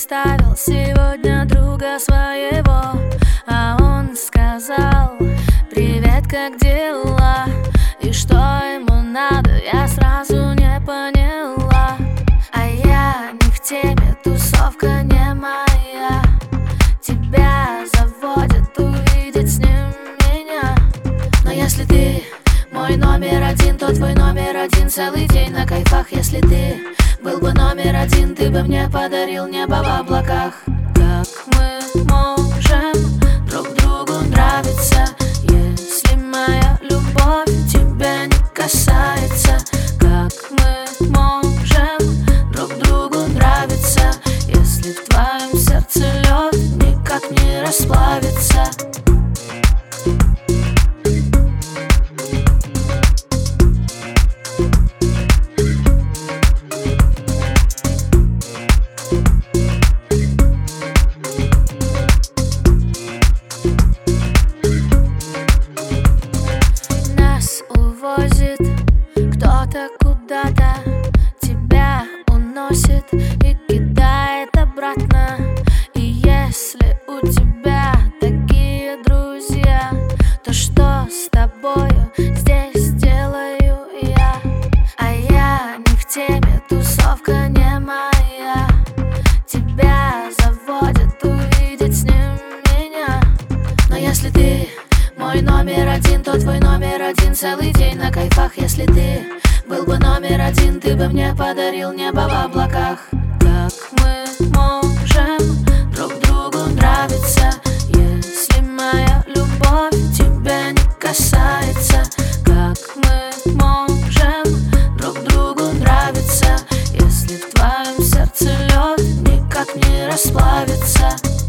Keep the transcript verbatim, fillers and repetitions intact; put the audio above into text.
представил сегодня друга своего, а он сказал: привет, как дела? И что ему надо, я сразу не поняла. А я не в теме, тусовка не моя. Тебя заводит увидеть с ним меня. Но если ты мой номер один, то твой номер один целый день на кайфах. Если ты был бы номер один, ты бы мне подарил небо в облаках. Как мы можем друг другу нравиться, если моя любовь тебя не касается? Как мы можем друг другу нравиться, если в твоем сердце лед никак не расплавится? Увозит кто-то куда-то, тебя уносит и кидает обратно. И если у тебя такие друзья, то что с тобою здесь делаю я? А я не в теме, тусовка не моя. Тебя заводит увидеть с ним меня. Но если ты мой номер один, то твой номер один целый день на кайфах. Если ты был бы номер один, ты бы мне подарил небо в облаках. Как мы можем друг другу нравиться, если моя любовь тебя не касается? Как мы можем друг другу нравиться, если в твоем сердце лед никак не расплавится?